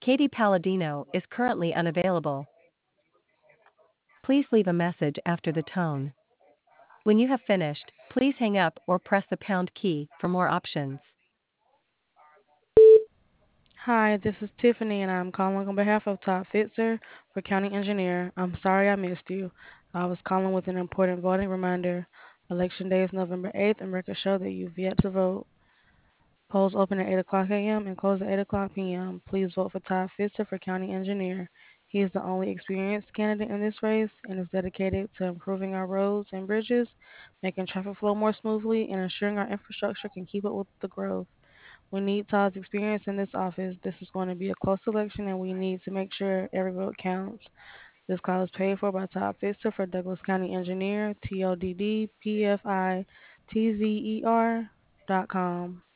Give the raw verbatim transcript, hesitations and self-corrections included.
Katie Palladino is currently unavailable. Please leave a message after the tone. When you have finished, please hang up or press the pound key for more options. Hi, this is Tiffany, and I'm calling on behalf of Todd Fitzer for County Engineer. I'm sorry I missed you. I was calling with an important voting reminder. Election Day is November eighth, and records show that you've yet to vote. Polls open at eight o'clock a m and close at eight o'clock p m Please vote for Todd Fitzer for County Engineer. He is the only experienced candidate in this race and is dedicated to improving our roads and bridges, making traffic flow more smoothly, and ensuring our infrastructure can keep up with the growth. We need Todd's experience in this office. This is going to be a close election, and we need to make sure every vote counts. This call is paid for by Todd Fister for Douglas County Engineer, T O D D P F I T Z E R dot com.